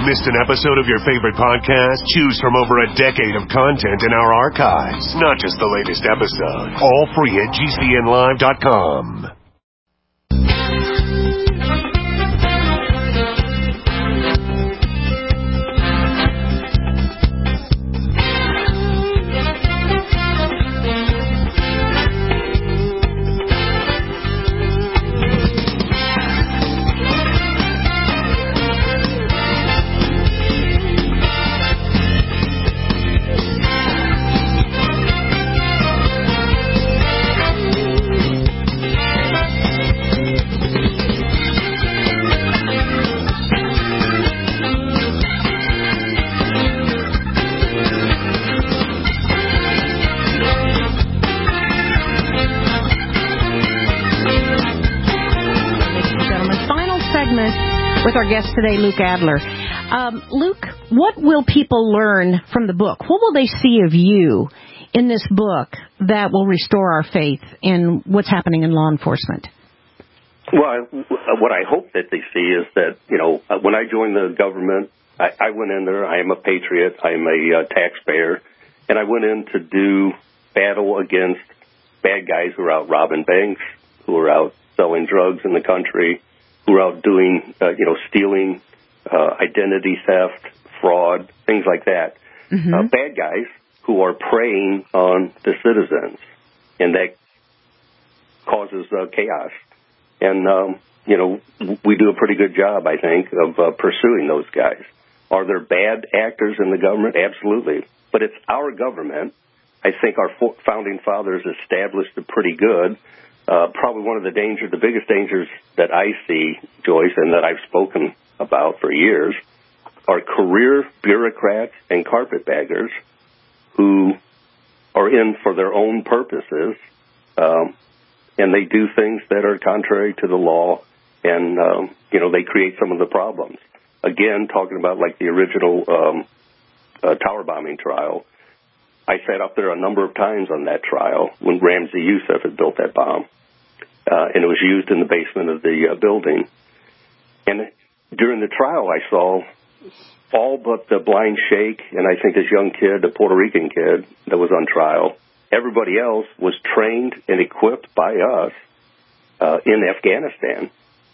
Missed an episode of your favorite podcast? Choose from over a decade of content in our archives, not just the latest episode. All free at GCNlive.com. With our guest today, Luke Adler. Luke, what will people learn from the book? What will they see of you in this book that will restore our faith in what's happening in law enforcement? Well, what I hope that they see is that, when I joined the government, I went in there, I am a patriot, I am a taxpayer, and I went in to do battle against bad guys who are out robbing banks, who are out selling drugs in the country, who are out doing, stealing, identity theft, fraud, things like that. Mm-hmm. Bad guys who are preying on the citizens, and that causes chaos. And, we do a pretty good job, I think, of pursuing those guys. Are there bad actors in the government? Absolutely. But it's our government. I think our founding fathers established it pretty good. Probably one of the biggest dangers that I see, Joyce, and that I've spoken about for years, are career bureaucrats and carpetbaggers who are in for their own purposes, and they do things that are contrary to the law, and, they create some of the problems. Again, talking about like the original tower bombing trial, I sat up there a number of times on that trial when Ramzi Youssef had built that bomb. And it was used in the basement of the building. And during the trial, I saw all but the blind sheikh and I think this young kid, the Puerto Rican kid that was on trial. Everybody else was trained and equipped by us in Afghanistan.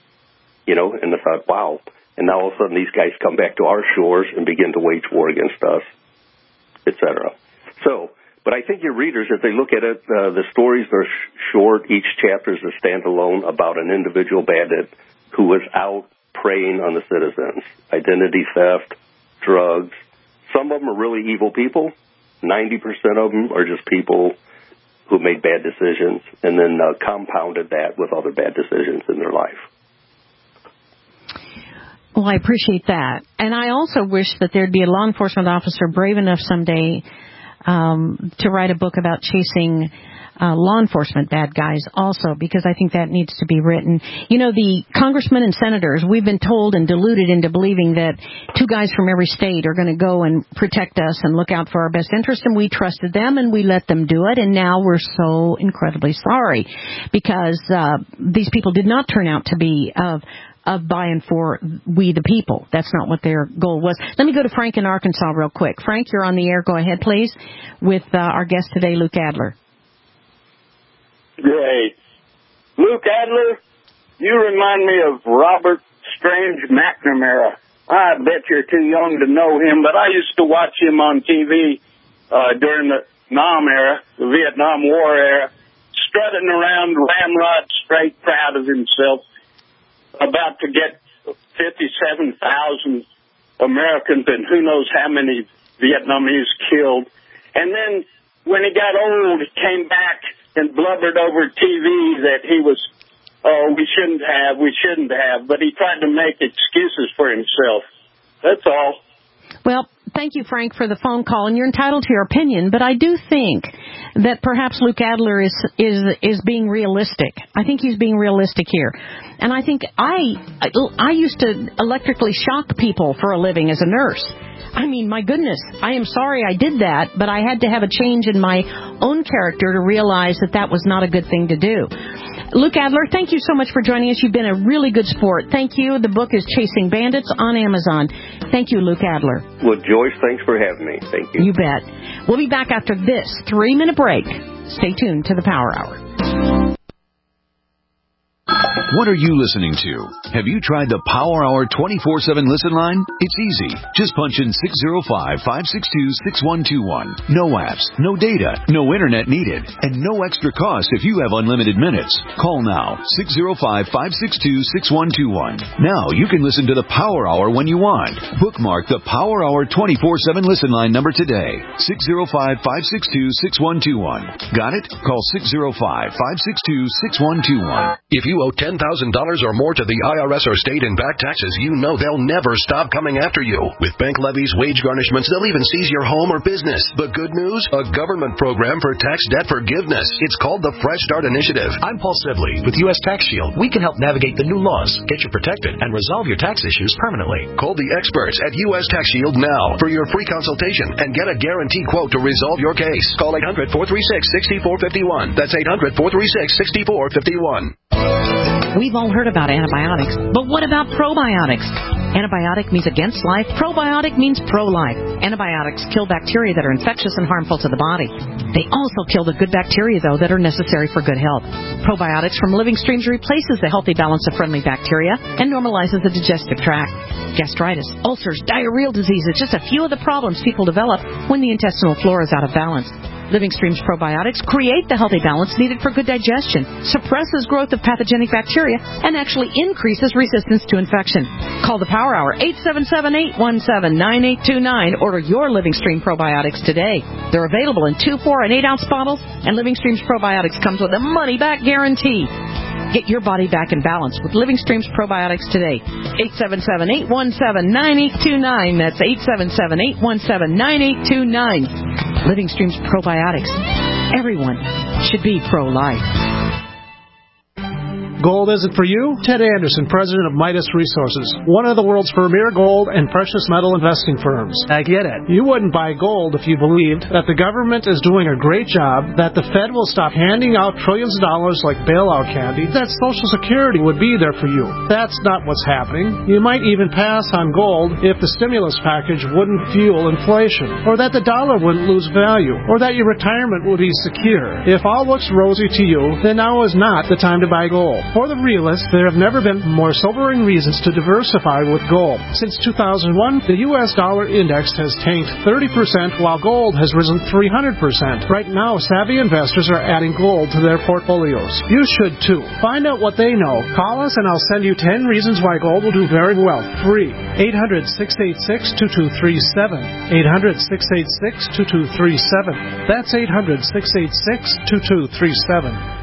And I thought, wow. And now all of a sudden these guys come back to our shores and begin to wage war against us, et cetera. But I think your readers, if they look at it, the stories are short. Each chapter is a standalone about an individual bandit who was out preying on the citizens. Identity theft, drugs. Some of them are really evil people. 90% of them are just people who made bad decisions and then compounded that with other bad decisions in their life. Well, I appreciate that. And I also wish that there'd be a law enforcement officer brave enough someday to write a book about chasing law enforcement bad guys also, because I think that needs to be written. The congressmen and senators, we've been told and deluded into believing that two guys from every state are going to go and protect us and look out for our best interest, and we trusted them and we let them do it, and now we're so incredibly sorry because these people did not turn out to be of by and for we the people. That's not what their goal was. Let me go to Frank in Arkansas real quick. Frank, you're on the air. Go ahead, please, with our guest today, Luke Adler. Great. Luke Adler, you remind me of Robert Strange McNamara. I bet you're too young to know him, but I used to watch him on TV during the Nam era, the Vietnam War era, strutting around ramrod straight, proud of himself, about to get 57,000 Americans and who knows how many Vietnamese killed. And then when he got old, he came back and blubbered over TV that he was, we shouldn't have. But he tried to make excuses for himself. That's all. Well, thank you, Frank, for the phone call, and you're entitled to your opinion. But I do think that perhaps Luke Adler is being realistic. I think he's being realistic here. And I think I used to electrically shock people for a living as a nurse. I mean, my goodness, I am sorry I did that, but I had to have a change in my own character to realize that that was not a good thing to do. Luke Adler, thank you so much for joining us. You've been a really good sport. Thank you. The book is Chasing Bandits on Amazon. Thank you, Luke Adler. Well, Joyce, thanks for having me. Thank you. You bet. We'll be back after this 3-minute break. Stay tuned to the Power Hour. What are you listening to? Have you tried the Power Hour 24/7 listen line? It's easy. Just punch in 605-562-6121. No apps, no data, no internet needed, and no extra cost if you have unlimited minutes. Call now, 605-562-6121. Now you can listen to the Power Hour when you want. Bookmark the Power Hour 24/7 listen line number today, 605-562-6121. Got it? Call 605-562-6121. If you owe $10,000 or more to the IRS or state in back taxes, you know they'll never stop coming after you. With bank levies, wage garnishments, they'll even seize your home or business. But good news? A government program for tax debt forgiveness. It's called the Fresh Start Initiative. I'm Paul Sibley with U.S. Tax Shield. We can help navigate the new laws, get you protected, and resolve your tax issues permanently. Call the experts at U.S. Tax Shield now for your free consultation and get a guaranteed quote to resolve your case. Call 800-436-6451. That's 800-436-6451. We've all heard about antibiotics, but what about probiotics? Antibiotic means against life. Probiotic means pro-life. Antibiotics kill bacteria that are infectious and harmful to the body. They also kill the good bacteria, though, that are necessary for good health. Probiotics from Living Streams replaces the healthy balance of friendly bacteria and normalizes the digestive tract. Gastritis, ulcers, diarrheal diseases, just a few of the problems people develop when the intestinal flora is out of balance. Living Streams probiotics create the healthy balance needed for good digestion, suppresses growth of pathogenic bacteria, and actually increases resistance to infection. Call the Power Hour, 877-817-9829. Order your Living Stream probiotics today. They're available in 2, 4, and 8-ounce bottles, and Living Streams probiotics comes with a money-back guarantee. Get your body back in balance with Living Streams probiotics today. 877-817-9829. That's 877-817-9829. Living Streams probiotics. Everyone should be pro-life. Gold isn't for you? Ted Anderson, president of Midas Resources, one of the world's premier gold and precious metal investing firms. I get it. You wouldn't buy gold if you believed that the government is doing a great job, that the Fed will stop handing out trillions of dollars like bailout candy, that Social Security would be there for you. That's not what's happening. You might even pass on gold if the stimulus package wouldn't fuel inflation, or that the dollar wouldn't lose value, or that your retirement would be secure. If all looks rosy to you, then now is not the time to buy gold. For the realists, there have never been more sobering reasons to diversify with gold. Since 2001, the U.S. dollar index has tanked 30%, while gold has risen 300%. Right now, savvy investors are adding gold to their portfolios. You should too. Find out what they know. Call us and I'll send you 10 reasons why gold will do very well. Free. 800-686-2237. 800-686-2237. That's 800-686-2237.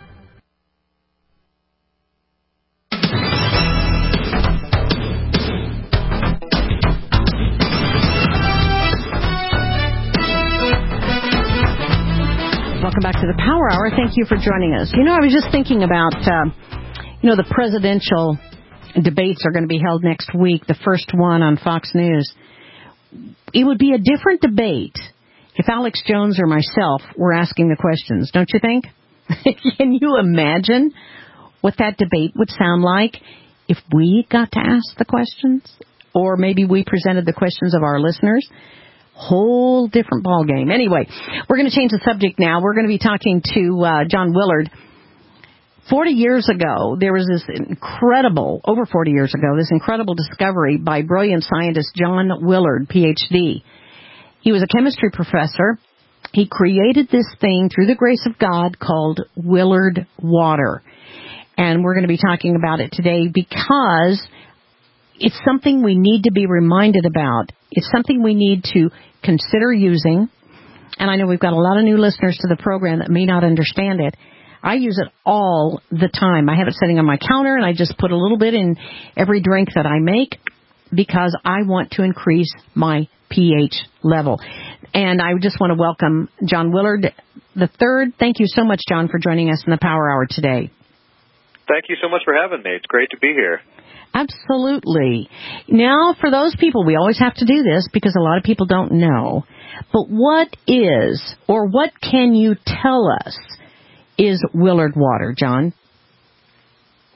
Welcome back to the Power Hour. Thank you for joining us. You know, I was just thinking about, the presidential debates are going to be held next week, the first one on Fox News. It would be a different debate if Alex Jones or myself were asking the questions, don't you think? Can you imagine what that debate would sound like if we got to ask the questions? Or maybe we presented the questions of our listeners? Whole different ball game. Anyway, we're going to change the subject now. We're going to be talking to John Willard. 40 years ago, there was this incredible discovery by brilliant scientist John Willard, Ph.D. He was a chemistry professor. He created this thing through the grace of God called Willard water. And we're going to be talking about it today because it's something we need to be reminded about. It's something we need to consider using. And I know we've got a lot of new listeners to the program that may not understand it. I use it all the time. I have it sitting on my counter, and I just put a little bit in every drink that I make because I want to increase my pH level. And I just want to welcome John Willard III. Thank you so much, John, for joining us in the Power Hour today. Thank you so much for having me. It's great to be here. Absolutely. Now, for those people, we always have to do this because a lot of people don't know. But what is, or what can you tell us, is Willard water, John?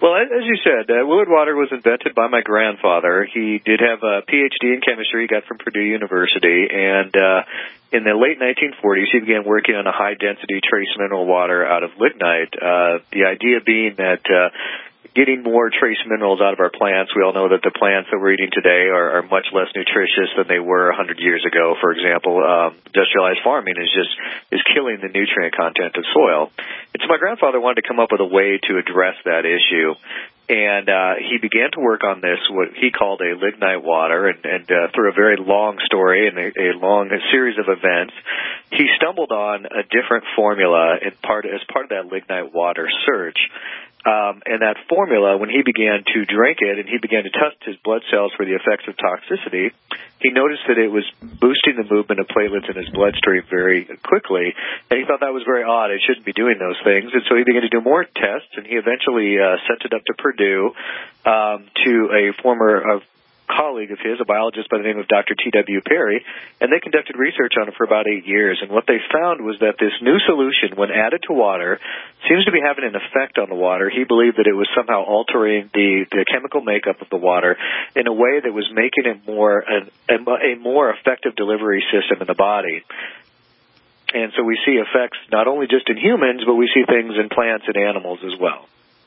Well, as you said, Willard water was invented by my grandfather. He did have a Ph.D. in chemistry he got from Purdue University, and in the late 1940s, he began working on a high-density trace mineral water out of lignite, the idea being that getting more trace minerals out of our plants. We all know that the plants that we're eating today are much less nutritious than they were 100 years ago. For example, industrialized farming is killing the nutrient content of soil. And so my grandfather wanted to come up with a way to address that issue. And he began to work on this, what he called a lignite water, and through a very long story and a series of events, he stumbled on a different formula as part of that lignite water search. And that formula, when he began to drink it and he began to test his blood cells for the effects of toxicity, he noticed that it was boosting the movement of platelets in his bloodstream very quickly, and he thought that was very odd. It shouldn't be doing those things, and so he began to do more tests, and he eventually sent it up to Purdue to a former colleague of his, a biologist by the name of Dr. T.W. Perry, and they conducted research on it for about 8 years. And what they found was that this new solution, when added to water, seems to be having an effect on the water. He believed that it was somehow altering the chemical makeup of the water in a way that was making it a more effective delivery system in the body. And so we see effects not only just in humans, but we see things in plants and animals as well.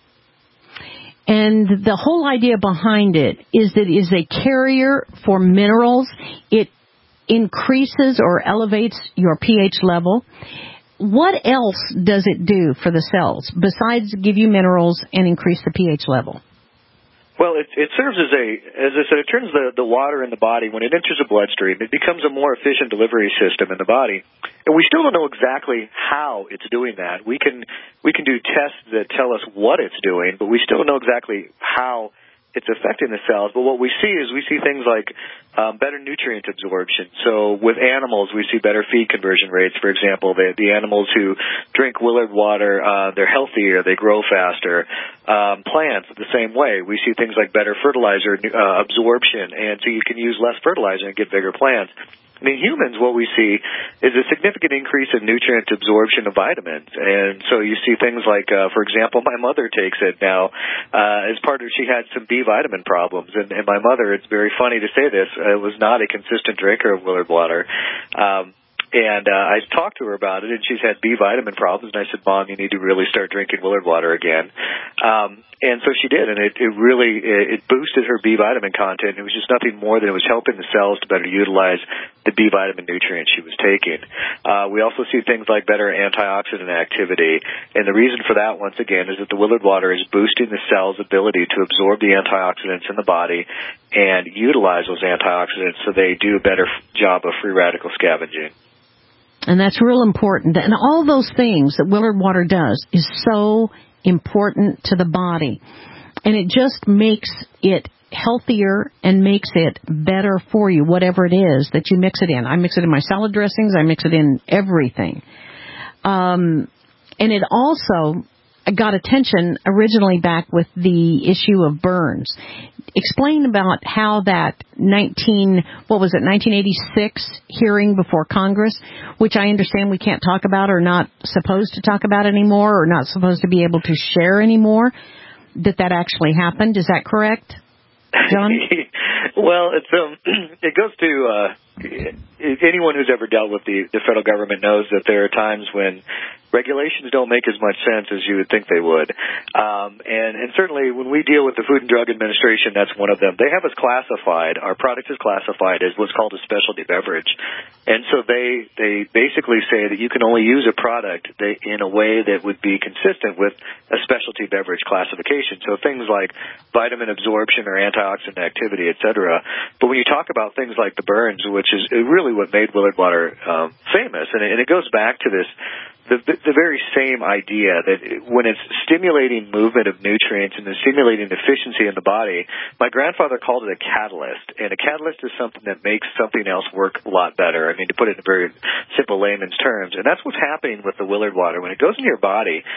And the whole idea behind it is that it is a carrier for minerals. It increases or elevates your pH level. What else does it do for the cells besides give you minerals and increase the pH level? Well, it serves as I said, it turns the water in the body, when it enters the bloodstream, it becomes a more efficient delivery system in the body. And we still don't know exactly how it's doing that. We can do tests that tell us what it's doing, but we still don't know exactly how it's affecting the cells. But what we see things like better nutrient absorption. So with animals, we see better feed conversion rates. For example, the animals who drink Willard water, they're healthier, they grow faster. Plants, the same way. We see things like better fertilizer absorption, and so you can use less fertilizer and get bigger plants. And in humans, what we see is a significant increase in nutrient absorption of vitamins. And so you see things like, for example, my mother takes it now as part of, she had some B vitamin problems. And my mother, it's very funny to say this, was not a consistent drinker of Willard water. And I talked to her about it, and she's had B vitamin problems. And I said, Mom, you need to really start drinking Willard water again. And so she did, and it really boosted her B vitamin content. It was just nothing more than it was helping the cells to better utilize the B vitamin nutrient she was taking. We also see things like better antioxidant activity, and the reason for that, once again, is that the Willard water is boosting the cell's ability to absorb the antioxidants in the body and utilize those antioxidants so they do a better job of free radical scavenging. And that's real important. And all those things that Willard water does is so important to the body. And it just makes it healthier and makes it better for you, whatever it is that you mix it in. I mix it in my salad dressings. I mix it in everything. And it also got attention originally back with the issue of burns. Explain about how that 1986 hearing before Congress, which I understand we can't talk about or not supposed to talk about anymore or not supposed to be able to share anymore, that actually happened. Is that correct, John? Well, it goes to anyone who's ever dealt with the federal government knows that there are times when regulations don't make as much sense as you would think they would. And certainly when we deal with the Food and Drug Administration, that's one of them. They have us classified, our product is classified as what's called a specialty beverage. And so they basically say that you can only use a product in a way that would be consistent with a specialty beverage classification. So things like vitamin absorption or antioxidant activity, et cetera. But when you talk about things like the burns, which is really what made Willard water famous, and it goes back to this, the very same idea that when it's stimulating movement of nutrients and it's stimulating efficiency in the body, my grandfather called it a catalyst. And a catalyst is something that makes something else work a lot better. I mean, to put it in very simple layman's terms. And that's what's happening with the Willard water. When it goes into your body,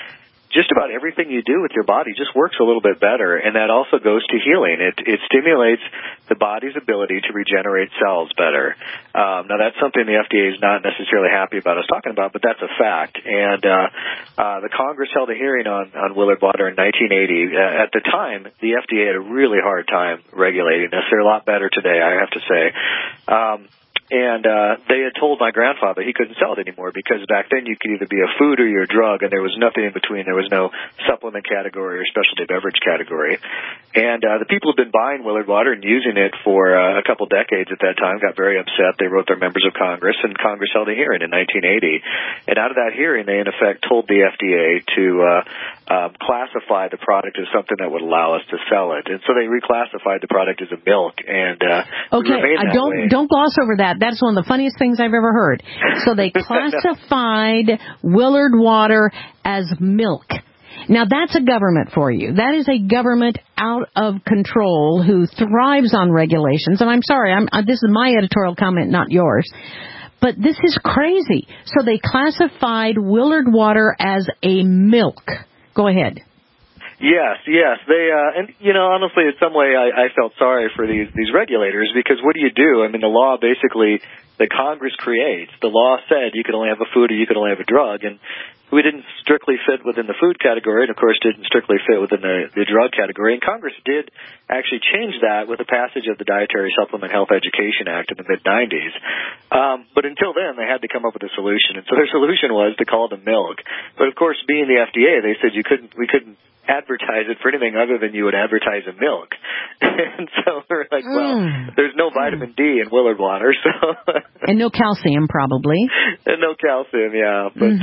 just about everything you do with your body just works a little bit better, and that also goes to healing. It stimulates the body's ability to regenerate cells better. Now, that's something the FDA is not necessarily happy about us talking about, but that's a fact. And the Congress held a hearing on Willard Water in 1980. At the time, the FDA had a really hard time regulating this. They're a lot better today, I have to say. And they had told my grandfather he couldn't sell it anymore because back then you could either be a food or you're a drug, and there was nothing in between. There was no supplement category or specialty beverage category. And the people who'd been buying Willard Water and using it for a couple decades at that time got very upset. They wrote their members of Congress, and Congress held a hearing in 1980. And out of that hearing, they, in effect, told the FDA to classify the product as something that would allow us to sell it. And so they reclassified the product as a milk. And don't gloss over that. That's one of the funniest things I've ever heard. So they classified Willard Water as milk. Now, that's a government for you. That is a government out of control who thrives on regulations. And I'm sorry, this is my editorial comment, not yours. But this is crazy. So they classified Willard Water as a milk. Go ahead. Yes. They, and honestly, in some way, I felt sorry for these regulators because what do you do? I mean, the law basically that Congress creates, the law said you could only have a food or you could only have a drug, and we didn't strictly fit within the food category, and of course didn't strictly fit within the drug category. And Congress did actually change that with the passage of the Dietary Supplement Health Education Act in the mid-'90s. But until then, they had to come up with a solution, and so their solution was to call it a milk. But of course, being the FDA, they said we couldn't advertise it for anything other than you would advertise a milk. And so we're like, well, there's no vitamin D in Willard Water, so and no calcium probably. And no calcium, yeah. But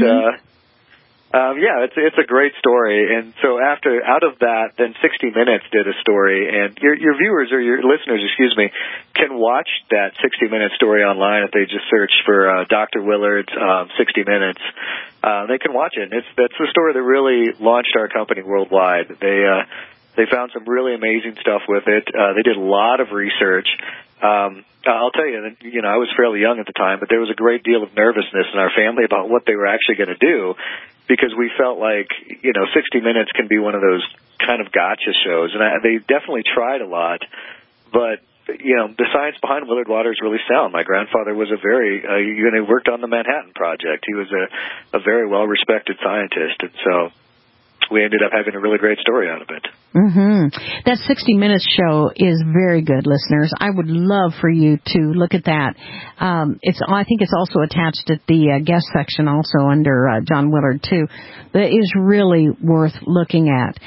it's a great story. And so out of that, then 60 Minutes did a story, and your viewers or your listeners, can watch that 60 Minute story online if they just search for Dr. Willard's 60 Minutes. They can watch it. That's the story that really launched our company worldwide. They found some really amazing stuff with it. They did a lot of research. I'll tell you, I was fairly young at the time, but there was a great deal of nervousness in our family about what they were actually going to do, because we felt like, 60 Minutes can be one of those kind of gotcha shows. And they definitely tried a lot, but, the science behind Willard Water is really sound. My grandfather was he worked on the Manhattan Project. He was a very well-respected scientist, and so we ended up having a really great story out of it. That 60 Minutes show is very good, listeners. I would love for you to look at that. I think it's also attached at the guest section also under John Willard, too. That is really worth looking at.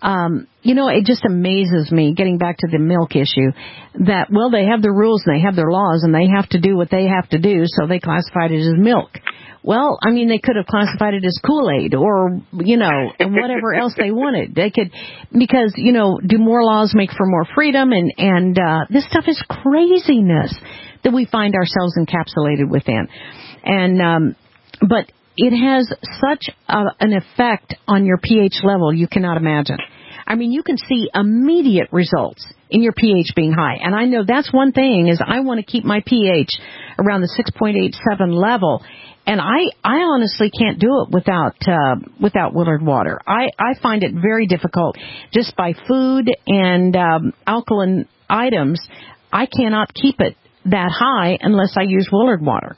It just amazes me, getting back to the milk issue, that, they have their rules and they have their laws and they have to do what they have to do, so they classified it as milk. Well, they could have classified it as Kool-Aid or, and whatever else they wanted. They could, because, do more laws make for more freedom? And this stuff is craziness that we find ourselves encapsulated within. And, but it has such an effect on your pH level you cannot imagine. You can see immediate results in your pH being high. And I know that's one thing, is I want to keep my pH around the 6.87 level. And I honestly can't do it without Willard Water. I find it very difficult just by food and alkaline items. I cannot keep it that high unless I use Willard Water.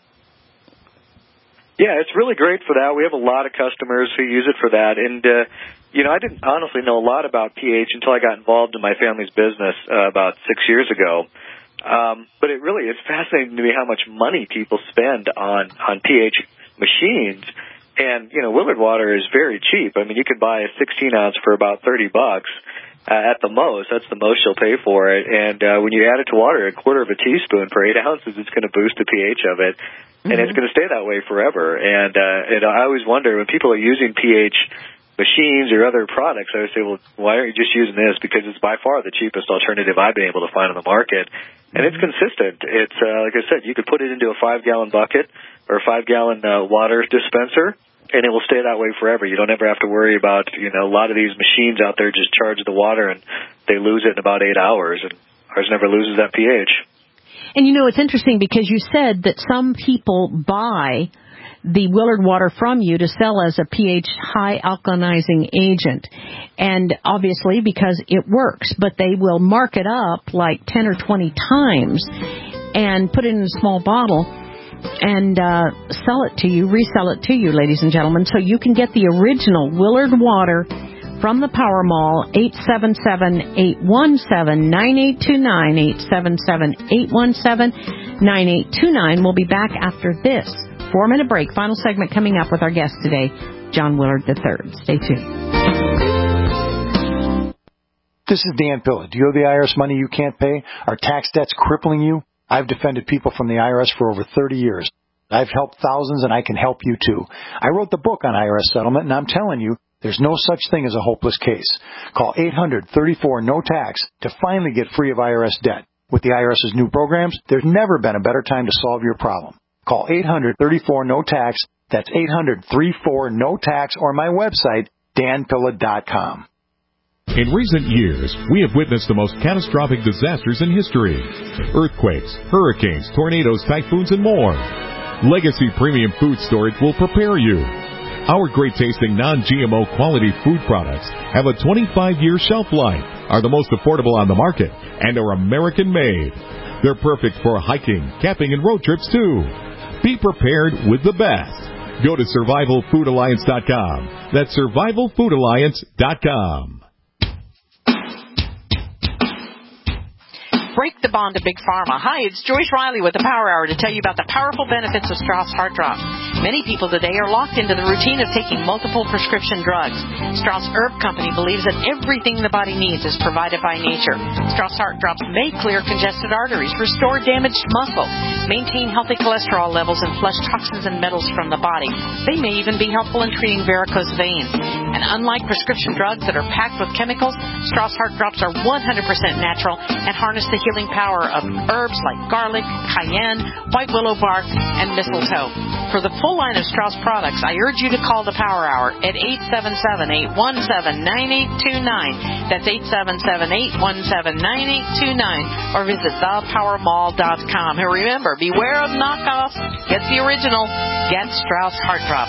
Yeah, it's really great for that. We have a lot of customers who use it for that. And, I didn't honestly know a lot about pH until I got involved in my family's business about 6 years ago. But it's fascinating to me how much money people spend on pH machines. And, Willard Water is very cheap. You could buy a 16-ounce for about $30 at the most. That's the most you'll pay for it. And when you add it to water, a quarter of a teaspoon per 8 ounces, it's going to boost the pH of it. And it's going to stay that way forever. And I always wonder, when people are using pH machines or other products, I would say, well, why aren't you just using this? Because it's by far the cheapest alternative I've been able to find on the market. And it's consistent. It's, like I said, you could put it into a 5-gallon bucket or a 5-gallon water dispenser, and it will stay that way forever. You don't ever have to worry about, a lot of these machines out there just charge the water and they lose it in about 8 hours, and ours never loses that pH. And it's interesting because you said that some people buy the Willard water from you to sell as a pH high alkalinizing agent. And obviously because it works, but they will mark it up like 10 or 20 times and put it in a small bottle and sell it to you, resell it to you, ladies and gentlemen. So you can get the original Willard water from the Power Mall, 877-817-9829, 877-817-9829. We'll be back after this 4-minute break. Final segment coming up with our guest today, John Willard III. Stay tuned. This is Dan Pilla. Do you owe the IRS money you can't pay? Are tax debts crippling you? I've defended people from the IRS for over 30 years. I've helped thousands, and I can help you too. I wrote the book on IRS settlement, and I'm telling you, there's no such thing as a hopeless case. Call 800-34-NO-TAX to finally get free of IRS debt. With the IRS's new programs, there's never been a better time to solve your problem. Call 800-34-NO-TAX. That's 800-34-NO-TAX, or my website, danpilla.com. In recent years, we have witnessed the most catastrophic disasters in history. Earthquakes, hurricanes, tornadoes, typhoons, and more. Legacy Premium Food Storage will prepare you. Our great-tasting non-GMO quality food products have a 25-year shelf life, are the most affordable on the market, and are American-made. They're perfect for hiking, camping, and road trips, too. Be prepared with the best. Go to SurvivalFoodAlliance.com. That's SurvivalFoodAlliance.com. Break the bond to Big Pharma. Hi, it's Joyce Riley with the Power Hour to tell you about the powerful benefits of Strauss Heart Drops. Many people today are locked into the routine of taking multiple prescription drugs. Strauss Herb Company believes that everything the body needs is provided by nature. Strauss Heart Drops may clear congested arteries, restore damaged muscle, maintain healthy cholesterol levels, and flush toxins and metals from the body. They may even be helpful in treating varicose veins. And unlike prescription drugs that are packed with chemicals, Strauss Heart Drops are 100% natural and harness the healing power of herbs like garlic, cayenne, white willow bark, and mistletoe. For the full line of Strauss products, I urge you to call the Power Hour at 877-817-9829. That's 877-817-9829. Or visit thepowermall.com. And remember, beware of knockoffs. Get the original. Get Strauss Heart Drops.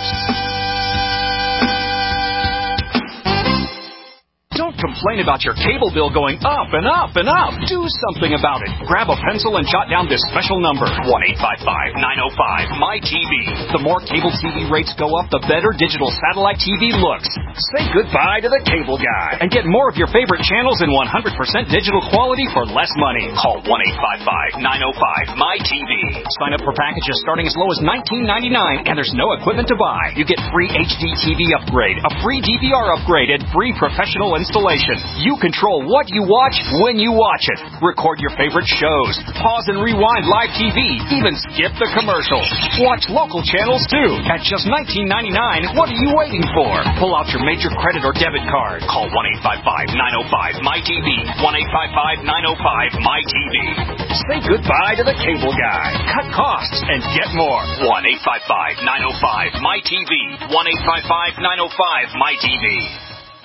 Don't complain about your cable bill going up and up and up. Do something about it. Grab a pencil and jot down this special number, 1-855-905-MY-TV. The more cable TV rates go up, the better digital satellite TV looks. Say goodbye to the cable guy and get more of your favorite channels in 100% digital quality for less money. Call 1-855-905-MY-TV. Sign up for packages starting as low as $19.99, and there's no equipment to buy. You get free HD TV upgrade, a free DVR upgrade, and free professional installation. You control what you watch when you watch it. Record your favorite shows. Pause and rewind live TV. Even skip the commercials. Watch local channels too. At just $19.99, what are you waiting for? Pull out your major credit or debit card. Call 1-855-905-MY-TV. 1-855-905-MY-TV. Say goodbye to the cable guy. Cut costs and get more. 1-855-905-MY-TV. 1-855-905-MY-TV.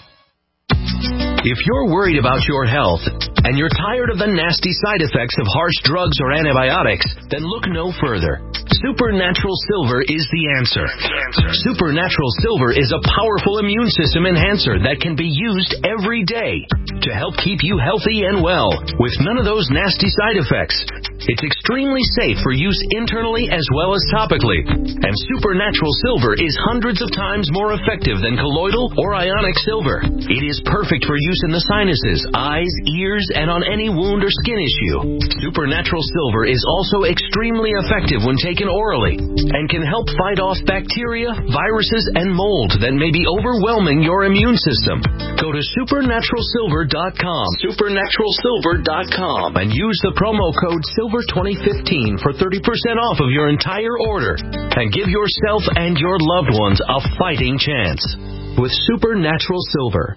If you're worried about your health and you're tired of the nasty side effects of harsh drugs or antibiotics, then look no further. Supernatural Silver is the answer. Supernatural Silver is a powerful immune system enhancer that can be used every day to help keep you healthy and well with none of those nasty side effects. It's extremely safe for use internally as well as topically. And Supernatural Silver is hundreds of times more effective than colloidal or ionic silver. It is perfect for use in the sinuses, eyes, ears, and on any wound or skin issue. Supernatural Silver is also extremely effective when taken orally and can help fight off bacteria, viruses, and mold that may be overwhelming your immune system. Go to supernaturalsilver.com, supernaturalsilver.com, and use the promo code SILVER2015 for 30% off of your entire order. And give yourself and your loved ones a fighting chance with Supernatural Silver.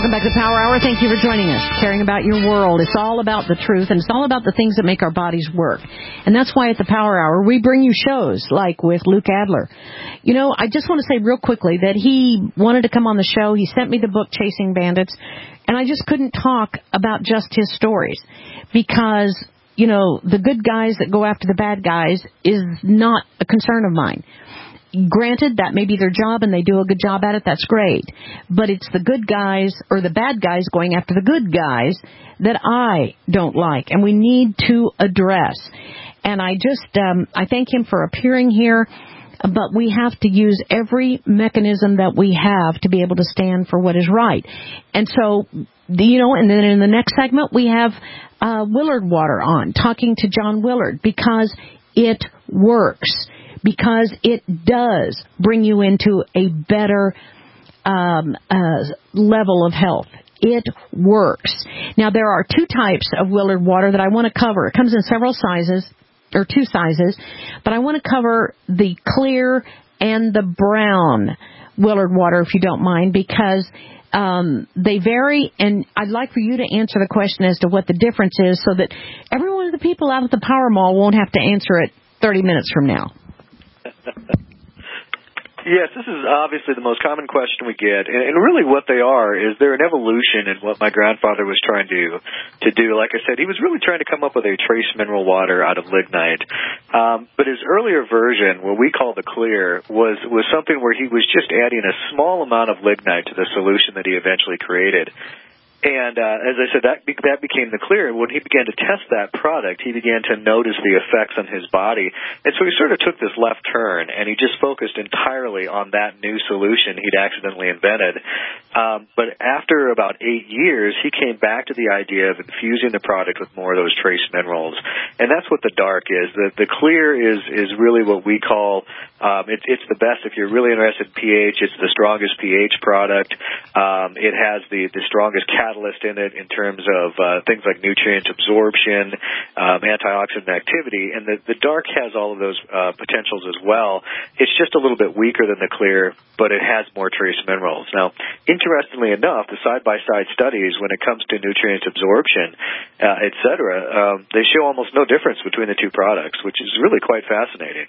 Welcome back to Power Hour. Thank you for joining us. Caring about your world. It's all about the truth, and it's all about the things that make our bodies work. And that's why at the Power Hour, we bring you shows like with Luke Adler. You know, I just want to say real quickly that he wanted to come on the show. He sent me the book, Chasing Bandits, and I just couldn't talk about just his stories because, you know, the good guys that go after the bad guys is not a concern of mine. Granted, that may be their job and they do a good job at it. That's great. But it's the good guys or the bad guys going after the good guys that I don't like and we need to address. And I thank him for appearing here. But we have to use every mechanism that we have to be able to stand for what is right. And so, you know, and then in the next segment we have Willard Water on, talking to John Willard, because it works. Because it does bring you into a better level of health. It works. Now, there are two types of Willard Water that I want to cover. It comes in several sizes, or two sizes, but I want to cover the clear and the brown Willard Water, if you don't mind, because they vary, and I'd like for you to answer the question as to what the difference is so that every one of the people out at the Power Mall won't have to answer it 30 minutes from now. Yes, this is obviously the most common question we get, and really what they are is they're an evolution in what my grandfather was trying to do. Like I said, he was really trying to come up with a trace mineral water out of lignite. But his earlier version, what we call the clear, was something where he was just adding a small amount of lignite to the solution that he eventually created. And as I said, that became the clear. When he began to test that product, he began to notice the effects on his body. And so he sort of took this left turn, and he just focused entirely on that new solution he'd accidentally invented. But after about 8 years, he came back to the idea of infusing the product with more of those trace minerals. And that's what the dark is. The clear is really what we call, it's the best if you're really interested in pH. It's the strongest pH product. It has the strongest catalyst in it in terms of things like nutrient absorption, antioxidant activity, and the dark has all of those potentials as well. It's just a little bit weaker than the clear, but it has more trace minerals. Now, interestingly enough, the side-by-side studies when it comes to nutrient absorption, et cetera, they show almost no difference between the two products, which is really quite fascinating.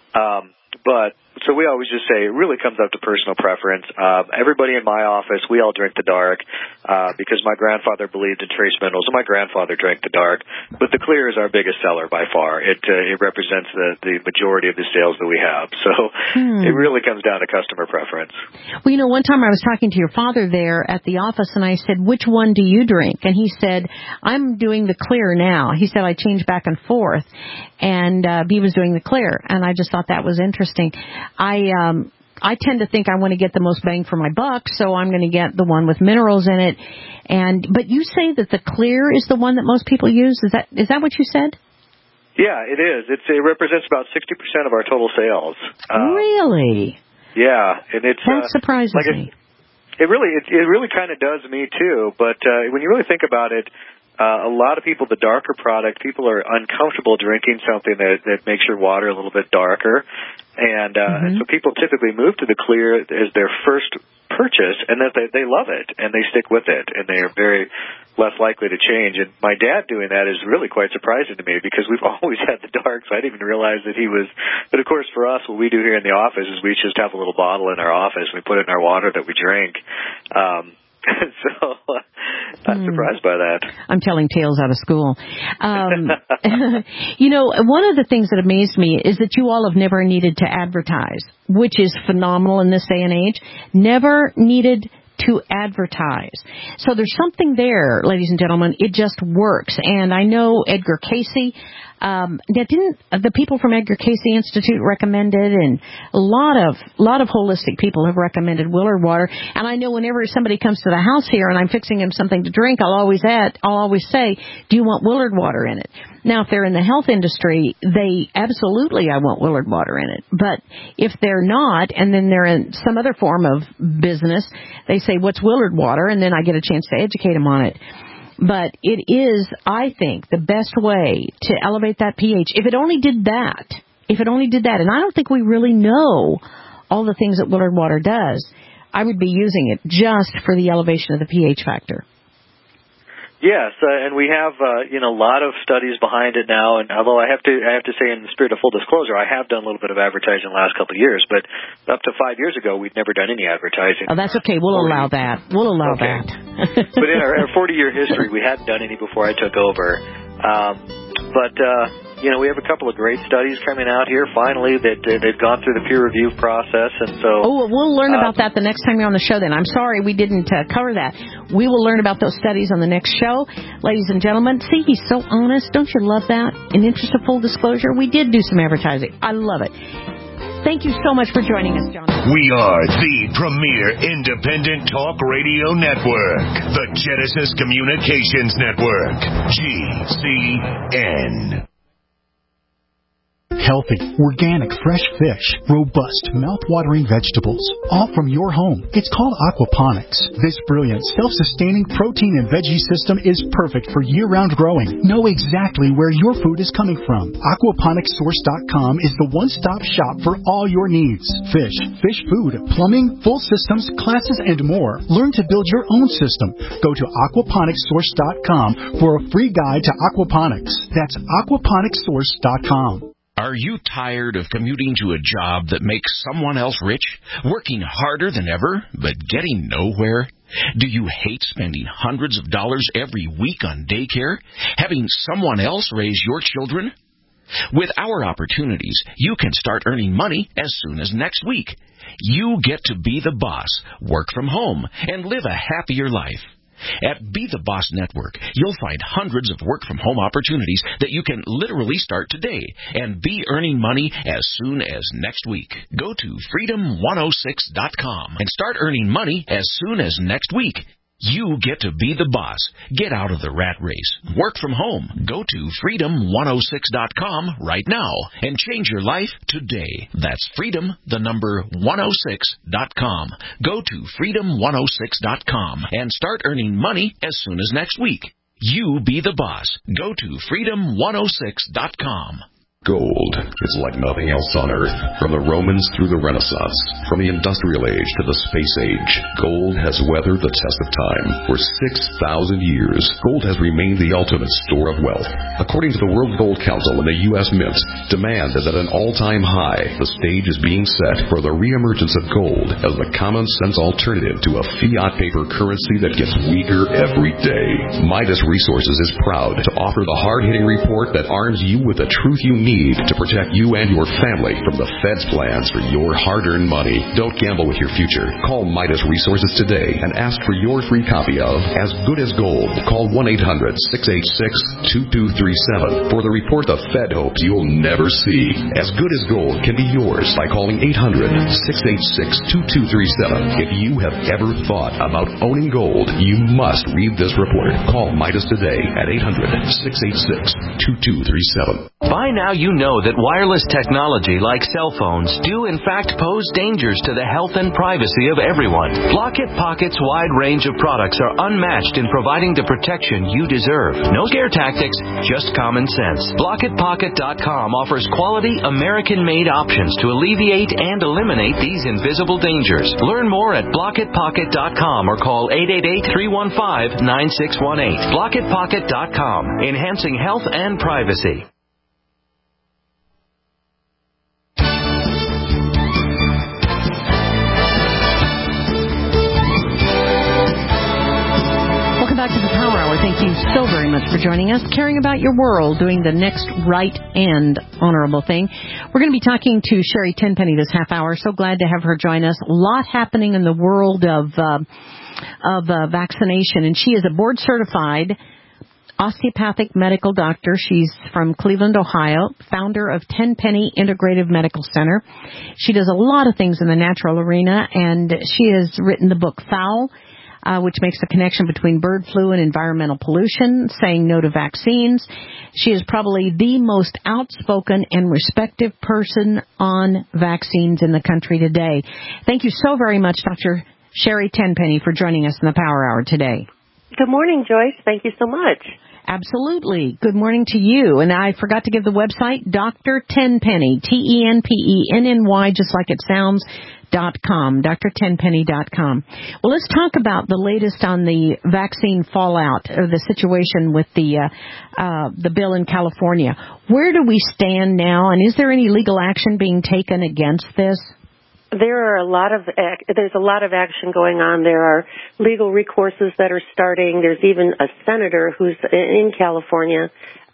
But so we always just say it really comes up to personal preference. Everybody in my office, we all drink the dark because my grandfather believed in trace minerals, and my grandfather drank the dark. But the clear is our biggest seller by far. It represents the majority of the sales that we have. So it really comes down to customer preference. Well, you know, one time I was talking to your father there at the office, and I said, "Which one do you drink?" And he said, "I'm doing the clear now." He said, "I change back and forth." And he was doing the clear, and I just thought that was interesting. I tend to think I want to get the most bang for my buck, so I'm going to get the one with minerals in it. But you say that the clear is the one that most people use. Is that what you said? Yeah, it is. It represents about 60% of our total sales. Really? Yeah, and it's that surprises me. It really kind of does me too. But when you really think about it, a lot of people, the darker product, people are uncomfortable drinking something that makes your water a little bit darker. And so people typically move to the clear as their first purchase, and that they love it, and they stick with it, and they are very less likely to change. And my dad doing that is really quite surprising to me because we've always had the dark, so I didn't even realize that he was. But, of course, for us, what we do here in the office is we just have a little bottle in our office, and we put it in our water that we drink. So I'm surprised by that. I'm telling tales out of school. You know, one of the things that amazed me is that you all have never needed to advertise, which is phenomenal in this day and age. Never needed to advertise. So there's something there, ladies and gentlemen. It just works. And I know Edgar Cayce. Didn't the people from Edgar Cayce Institute recommend it, and a lot of holistic people have recommended Willard Water. And I know whenever somebody comes to the house here and I'm fixing them something to drink, I'll always say, "Do you want Willard Water in it?" Now, if they're in the health industry, I want Willard Water in it. But if they're not, and then they're in some other form of business, they say, "What's Willard Water?" And then I get a chance to educate them on it. But it is, I think, the best way to elevate that pH. If it only did that, and I don't think we really know all the things that Willard Water does, I would be using it just for the elevation of the pH factor. Yes, and we have a lot of studies behind it now. And although I have to say, in the spirit of full disclosure, I have done a little bit of advertising the last couple of years. But up to 5 years ago, we'd never done any advertising. Oh, that's okay. We'll allow that. We'll allow that. But in our 40-year history, we hadn't done any before I took over. We have a couple of great studies coming out here, finally, that they've gone through the peer review process. And so, we'll learn about that the next time you're on the show then. I'm sorry we didn't cover that. We will learn about those studies on the next show. Ladies and gentlemen, see, he's so honest. Don't you love that? In interest of full disclosure, we did do some advertising. I love it. Thank you so much for joining us, John. We are the premier independent talk radio network, the Genesis Communications Network, GCN. Healthy, organic, fresh fish, robust, mouth-watering vegetables, all from your home. It's called aquaponics. This brilliant, self-sustaining protein and veggie system is perfect for year-round growing. Know exactly where your food is coming from. Aquaponicssource.com is the one-stop shop for all your needs. Fish, fish food, plumbing, full systems, classes, and more. Learn to build your own system. Go to aquaponicssource.com for a free guide to aquaponics. That's aquaponicssource.com. Are you tired of commuting to a job that makes someone else rich, working harder than ever, but getting nowhere? Do you hate spending hundreds of dollars every week on daycare, having someone else raise your children? With our opportunities, you can start earning money as soon as next week. You get to be the boss, work from home, and live a happier life. At Be the Boss Network, you'll find hundreds of work-from-home opportunities that you can literally start today and be earning money as soon as next week. Go to freedom106.com and start earning money as soon as next week. You get to be the boss. Get out of the rat race. Work from home. Go to freedom106.com right now and change your life today. That's freedom106.com. Go to freedom106.com and start earning money as soon as next week. You be the boss. Go to freedom106.com. Gold is like nothing else on Earth. From the Romans through the Renaissance, from the Industrial Age to the Space Age, gold has weathered the test of time. For 6,000 years, gold has remained the ultimate store of wealth. According to the World Gold Council and the U.S. Mint, demand is at an all-time high. The stage is being set for the reemergence of gold as the common-sense alternative to a fiat paper currency that gets weaker every day. Midas Resources is proud to offer the hard-hitting report that arms you with the truth you need to protect you and your family from the Fed's plans for your hard-earned money. Don't gamble with your future. Call Midas Resources today and ask for your free copy of As Good as Gold. Call 1-800-686-2237 for the report the Fed hopes you'll never see. As Good as Gold can be yours by calling 800-686-2237. If you have ever thought about owning gold, you must read this report. Call Midas today at 800-686-2237. By now you know that wireless technology like cell phones do in fact pose dangers to the health and privacy of everyone. Blockit Pocket's wide range of products are unmatched in providing the protection you deserve. No scare tactics, just common sense. BlockitPocket.com offers quality American-made options to alleviate and eliminate these invisible dangers. Learn more at BlockitPocket.com or call 888-315-9618. BlockitPocket.com, enhancing health and privacy. Back to the Power Hour. Thank you so very much for joining us, caring about your world, doing the next right and honorable thing. We're going to be talking to Sherry Tenpenny this half hour. So glad to have her join us. A lot happening in the world of vaccination, and she is a board-certified osteopathic medical doctor. She's from Cleveland, Ohio, founder of Tenpenny Integrative Medical Center. She does a lot of things in the natural arena, and she has written the book Foul, which makes the connection between bird flu and environmental pollution, saying no to vaccines. She is probably the most outspoken and respected person on vaccines in the country today. Thank you so very much, Dr. Sherry Tenpenny, for joining us in the Power Hour today. Good morning, Joyce. Thank you so much. Absolutely. Good morning to you. And I forgot to give the website, Dr. Tenpenny, Tenpenny, just like it sounds, drtenpenny.com. Well, let's talk about the latest on the vaccine fallout, or the situation with the bill in California. Where do we stand now, and is there any legal action being taken against this? There's a lot of action going on. There are legal recourses that are starting. There's even a senator who's in California,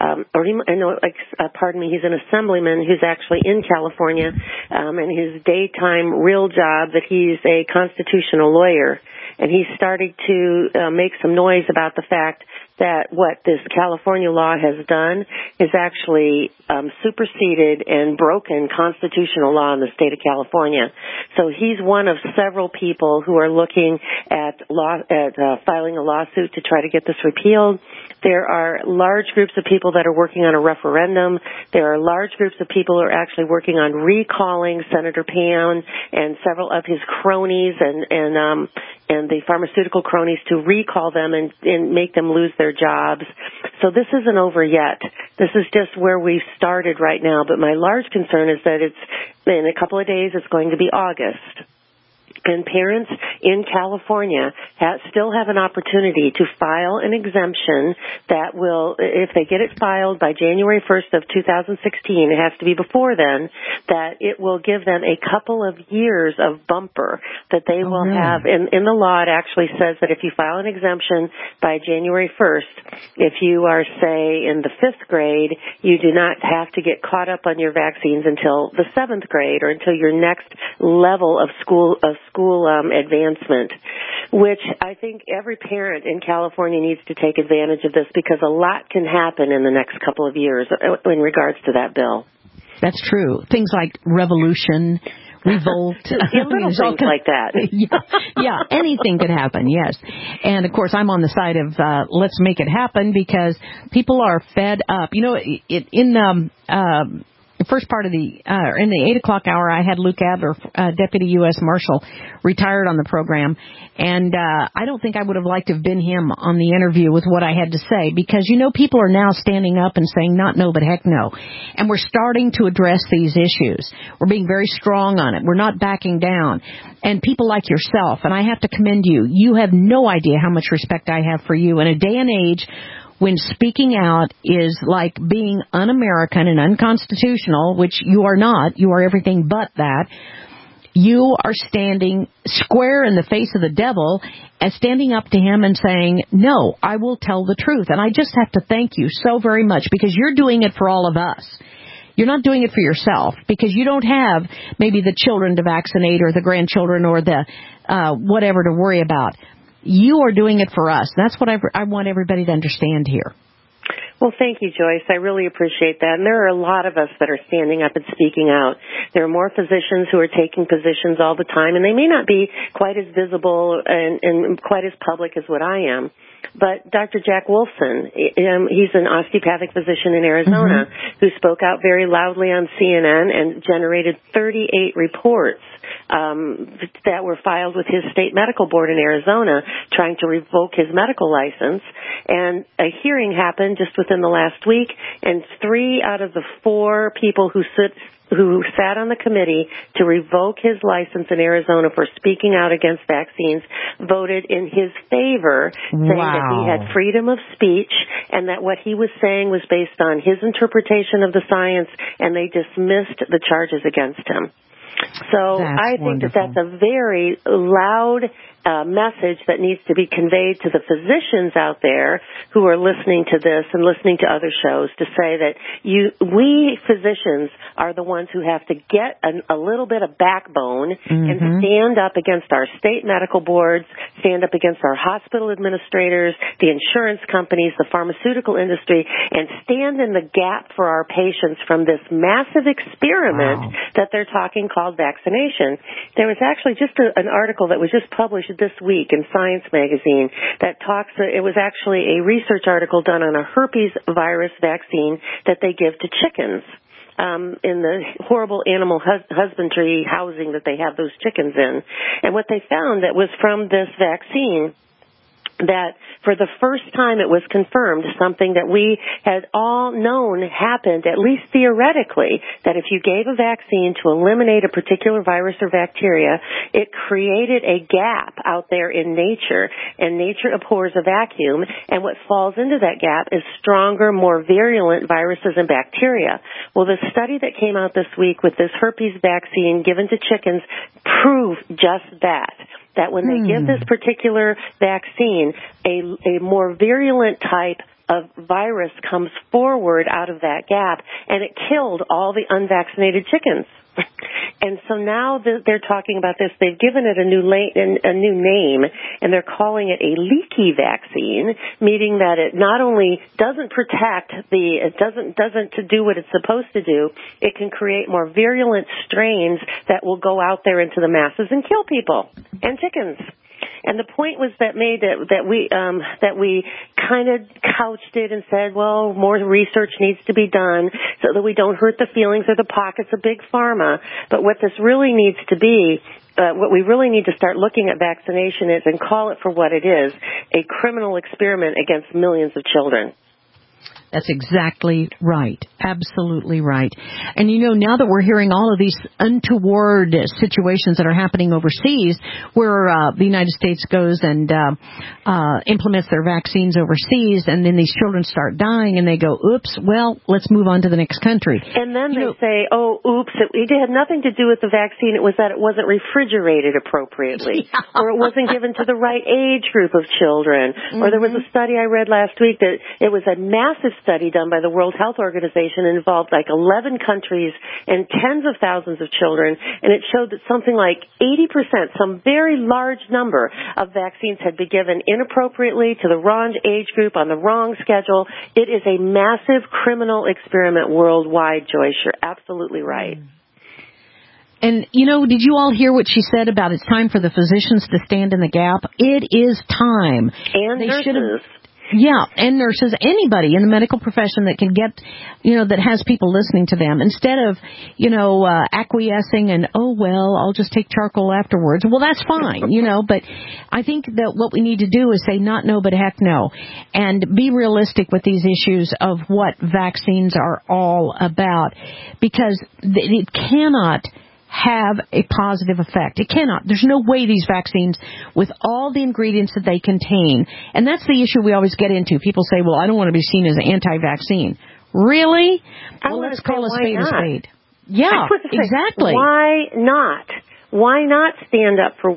he's an assemblyman who's actually in California, and his daytime real job that he's a constitutional lawyer, and he's starting to make some noise about the fact that what this California law has done is actually superseded and broken constitutional law in the state of California. So he's one of several people who are looking at filing a lawsuit to try to get this repealed. There are large groups of people that are working on a referendum. There are large groups of people who are actually working on recalling Senator Pan and several of his cronies and the pharmaceutical cronies to recall them and make them lose their jobs. So this isn't over yet. This is just where we've started right now. But my large concern is that in a couple of days it's going to be August. And parents in California still have an opportunity to file an exemption that will, if they get it filed by January 1st of 2016, it has to be before then, that it will give them a couple of years of bumper that they will have. In the law, it actually says that if you file an exemption by January 1st, if you are, say, in the 5th grade, you do not have to get caught up on your vaccines until the 7th grade or until your next level of school advancement, which I think every parent in California needs to take advantage of this, because a lot can happen in the next couple of years in regards to that bill. That's true. Things like revolution, revolt. Little things like that. Yeah, anything could happen, yes. And, of course, I'm on the side of let's make it happen, because people are fed up. You know, the first part of in the 8 o'clock hour, I had Luke Adler, Deputy U.S. Marshal, retired on the program. And I don't think I would have liked to have been him on the interview with what I had to say, because, people are now standing up and saying not no, but heck no. And we're starting to address these issues. We're being very strong on it. We're not backing down. And people like yourself, and I have to commend you. You have no idea how much respect I have for you in a day and age when speaking out is like being un-American and unconstitutional, which you are not. You are everything but that. You are standing square in the face of the devil and standing up to him and saying, no, I will tell the truth. And I just have to thank you so very much, because you're doing it for all of us. You're not doing it for yourself, because you don't have maybe the children to vaccinate or the grandchildren or the whatever to worry about. You are doing it for us. That's what I want everybody to understand here. Well, thank you, Joyce. I really appreciate that. And there are a lot of us that are standing up and speaking out. There are more physicians who are taking positions all the time, and they may not be quite as visible and quite as public as what I am. But Dr. Jack Wolfson, he's an osteopathic physician in Arizona who spoke out very loudly on CNN and generated 38 reports that were filed with his state medical board in Arizona trying to revoke his medical license. And a hearing happened just within the last week, and 3 out of the 4 people who sat on the committee to revoke his license in Arizona for speaking out against vaccines voted in his favor, saying that he had freedom of speech and that what he was saying was based on his interpretation of the science, and they dismissed the charges against him. So I think that that's a very loud message that needs to be conveyed to the physicians out there who are listening to this and listening to other shows, to say that we physicians are the ones who have to get a little bit of backbone and stand up against our state medical boards, stand up against our hospital administrators, the insurance companies, the pharmaceutical industry, and stand in the gap for our patients from this massive experiment that they're talking called vaccination. There was actually just an article that was just published this week in Science magazine that talks, it was actually a research article done on a herpes virus vaccine that they give to chickens in the horrible animal husbandry housing that they have those chickens in. And what they found that was from this vaccine that for the first time it was confirmed, something that we had all known happened, at least theoretically, that if you gave a vaccine to eliminate a particular virus or bacteria, it created a gap out there in nature, and nature abhors a vacuum, and what falls into that gap is stronger, more virulent viruses and bacteria. Well, the study that came out this week with this herpes vaccine given to chickens proved just that when they give this particular vaccine, a more virulent type of virus comes forward out of that gap, and it killed all the unvaccinated chickens. And so now they're talking about this. They've given it a new name, and they're calling it a leaky vaccine, meaning that it not only doesn't protect it doesn't do what it's supposed to do, it can create more virulent strains that will go out there into the masses and kill people and chickens. And the point was that we kind of couched it and said, well, more research needs to be done so that we don't hurt the feelings or the pockets of big pharma. But what this really needs to be, what we really need to start looking at vaccination is, and call it for what it is, a criminal experiment against millions of children. That's exactly right. Absolutely right. And you know, now that we're hearing all of these untoward situations that are happening overseas, where the United States goes and implements their vaccines overseas, and then these children start dying, and they go, oops, well, let's move on to the next country. And then they say, oh, oops, it had nothing to do with the vaccine. It was that it wasn't refrigerated appropriately, or it wasn't given to the right age group of children. Or there was a study I read last week that it was a massive study done by the World Health Organization, involved like 11 countries and tens of thousands of children, and it showed that something like 80%, some very large number of vaccines had been given inappropriately to the wrong age group on the wrong schedule. It is a massive criminal experiment worldwide, Joyce. You're absolutely right. And, you know, did you all hear what she said about it's time for the physicians to stand in the gap? It is time. And nurses. Yeah, and nurses, anybody in the medical profession that can get, you know, that has people listening to them, instead of, you know, acquiescing and, oh, well, I'll just take charcoal afterwards. Well, that's fine, you know, but I think that what we need to do is say not no, but heck no, and be realistic with these issues of what vaccines are all about, because it cannot have a positive effect. It cannot. There's no way these vaccines, with all the ingredients that they contain, and that's the issue we always get into. People say, well, I don't want to be seen as anti-vaccine. Really? Well, let's call a spade a spade. Yeah, exactly. Why not? Why not stand up for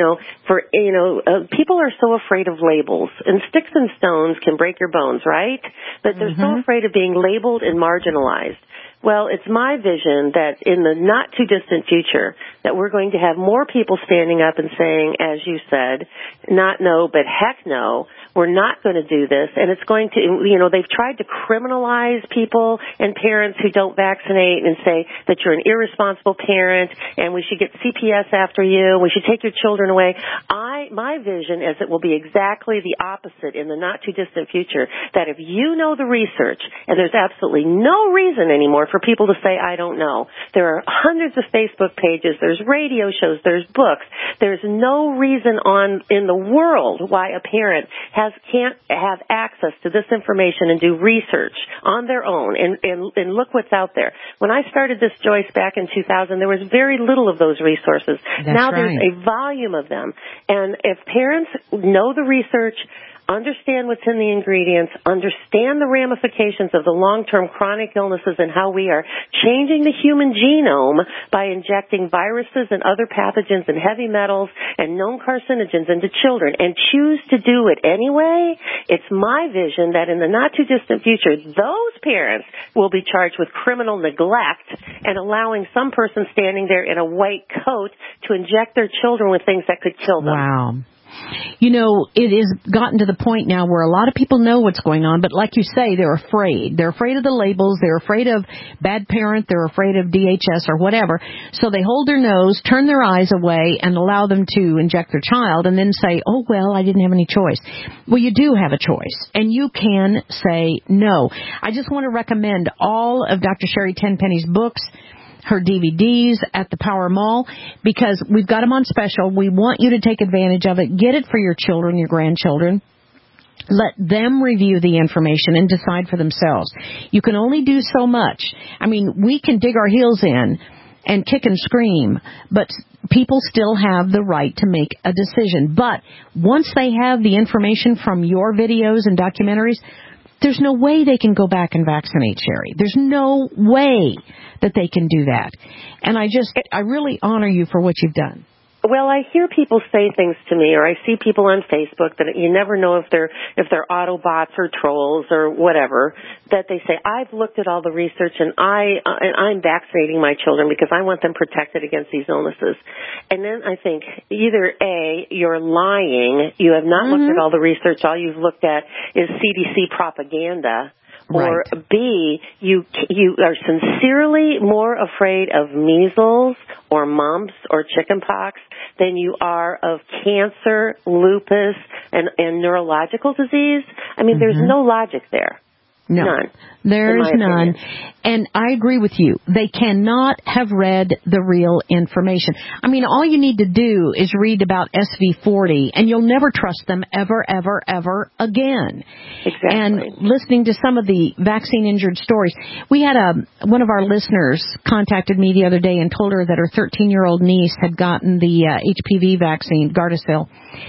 people are so afraid of labels, and sticks and stones can break your bones, right? But they're so afraid of being labeled and marginalized. Well, it's my vision that in the not-too-distant future that we're going to have more people standing up and saying, as you said, not no, but heck no, we're not going to do this. And it's going to, you know, they've tried to criminalize people and parents who don't vaccinate and say that you're an irresponsible parent and we should get CPS after you, we should take your children away. My vision is it will be exactly the opposite in the not-too-distant future, that if you know the research, and there's absolutely no reason anymore for people to say, I don't know. There are hundreds of Facebook pages, there's radio shows, there's books. There's no reason in the world why a parent can't have access to this information and do research on their own and look what's out there. When I started this, Joyce, back in 2000, there was very little of those resources. Now there's a volume of them. And if parents know the research, understand what's in the ingredients, understand the ramifications of the long-term chronic illnesses and how we are changing the human genome by injecting viruses and other pathogens and heavy metals and known carcinogens into children, and choose to do it anyway, it's my vision that in the not-too-distant future, those parents will be charged with criminal neglect and allowing some person standing there in a white coat to inject their children with things that could kill them. Wow. You know, it has gotten to the point now where a lot of people know what's going on, but like you say, they're afraid. They're afraid of the labels. They're afraid of bad parent. They're afraid of DHS or whatever. So they hold their nose, turn their eyes away, and allow them to inject their child and then say, oh, well, I didn't have any choice. Well, you do have a choice, and you can say no. I just want to recommend all of Dr. Sherry Tenpenny's books, her DVDs at the Power Mall, because we've got them on special. We want you to take advantage of it. Get it for your children, your grandchildren. Let them review the information and decide for themselves. You can only do so much. I mean, we can dig our heels in and kick and scream, but people still have the right to make a decision. But once they have the information from your videos and documentaries, there's no way they can go back and vaccinate, Sherry. There's no way that they can do that. And I really honor you for what you've done. Well, I hear people say things to me, or I see people on Facebook that you never know if they're Autobots or trolls or whatever, that they say, I've looked at all the research and I'm vaccinating my children because I want them protected against these illnesses. And then I think either A, you're lying, you have not looked at all the research, all you've looked at is CDC propaganda. Or B, you are sincerely more afraid of measles or mumps or chickenpox than you are of cancer, lupus, and neurological disease. I mean, there's no logic there. No, none. There's none. And I agree with you. They cannot have read the real information. I mean, all you need to do is read about SV40, and you'll never trust them ever, ever, ever again. Exactly. And listening to some of the vaccine-injured stories, we had one of our listeners contacted me the other day and told her that her 13-year-old niece had gotten the HPV vaccine, Gardasil,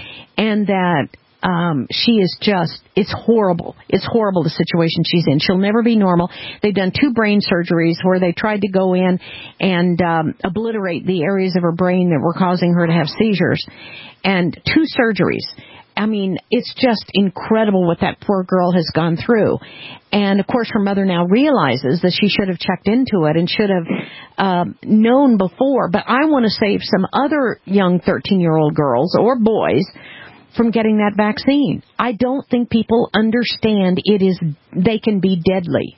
and that she is it's horrible. It's horrible, the situation she's in. She'll never be normal. They've done 2 brain surgeries where they tried to go in and obliterate the areas of her brain that were causing her to have seizures. And 2 surgeries. I mean, it's just incredible what that poor girl has gone through. And, of course, her mother now realizes that she should have checked into it and should have known before. But I want to save some other young 13-year-old girls or boys from getting that vaccine. I don't think people understand they can be deadly.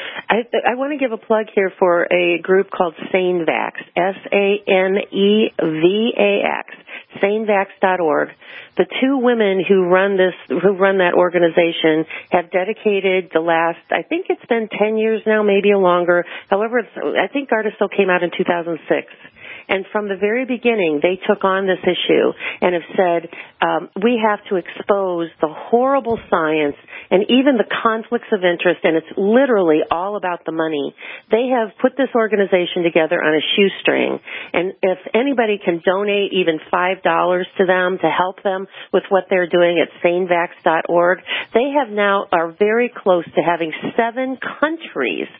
I want to give a plug here for a group called SaneVax, SANEVAX, sanevax.org. The 2 women who run that organization have dedicated the last, I think it's been 10 years now, maybe longer. However, I think Gardasil came out in 2006. And from the very beginning, they took on this issue and have said, we have to expose the horrible science and even the conflicts of interest, and it's literally all about the money. They have put this organization together on a shoestring, and if anybody can donate even $5 to them to help them with what they're doing at sanevax.org, they are very close to having 7 countries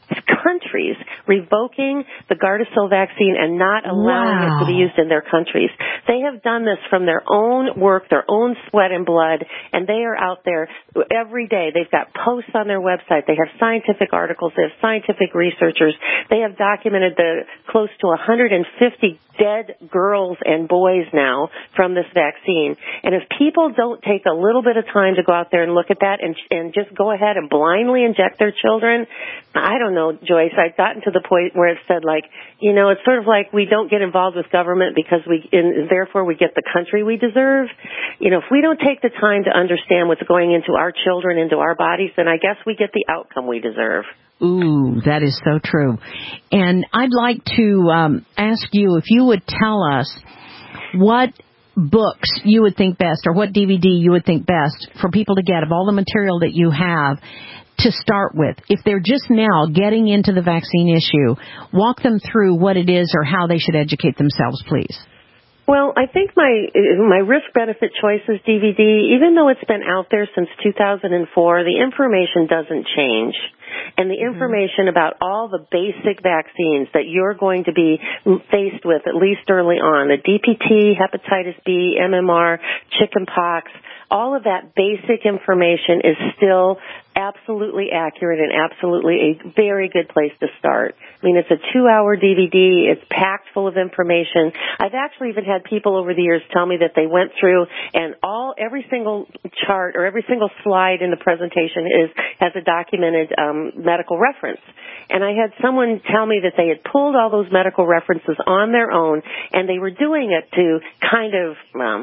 revoking the Gardasil vaccine and not allowing it to be used in their countries. They have done this from their own work, their own sweat and blood, and they are out there every day. They've got posts on their website. They have scientific articles. They have scientific researchers. They have documented the close to 150 dead girls and boys now from this vaccine. And if people don't take a little bit of time to go out there and look at that and just go ahead and blindly inject their children, I don't know, Joyce, I've gotten to the point where it said, like, it's sort of like we don't get involved with government because therefore we get the country we deserve. If we don't take the time to understand what's going into our children, into our bodies, then I guess we get the outcome we deserve. Ooh, that is so true. And I'd like to ask you if you would tell us what books you would think best or what DVD you would think best for people to get of all the material that you have to start with. If they're just now getting into the vaccine issue, walk them through what it is or how they should educate themselves, please. Well, I think my risk-benefit choices DVD, even though it's been out there since 2004, the information doesn't change. And the information about all the basic vaccines that you're going to be faced with, at least early on, the DPT, hepatitis B, MMR, chickenpox, all of that basic information is still absolutely accurate and absolutely a very good place to start. I mean, it's a 2-hour DVD. It's packed full of information. I've actually even had people over the years tell me that they went through and every single chart or every single slide in the presentation has a documented medical reference. And I had someone tell me that they had pulled all those medical references on their own, and they were doing it to kind of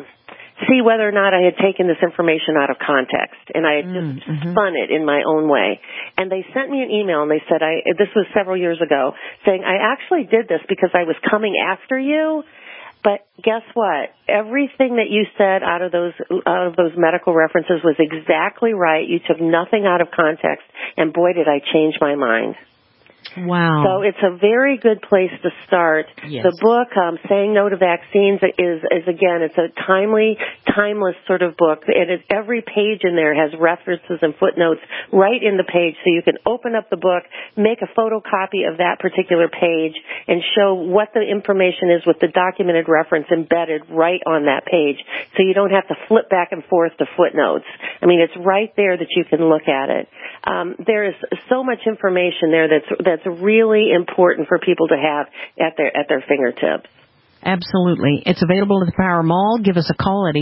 see whether or not I had taken this information out of context, and I had just spun it in my own way. And they sent me an email, and they said, this was several years ago, saying, I actually did this because I was coming after you. But guess what? Everything that you said out of those medical references was exactly right. You took nothing out of context, and boy, did I change my mind. Wow. So it's a very good place to start. Yes. The book, Saying No to Vaccines, is again, it's a timeless sort of book. Every page in there has references and footnotes right in the page, so you can open up the book, make a photocopy of that particular page, and show what the information is with the documented reference embedded right on that page, so you don't have to flip back and forth to footnotes. I mean, it's right there that you can look at it. There is so much information there that's really important for people to have at their fingertips. Absolutely. It's available at the Power Mall. Give us a call at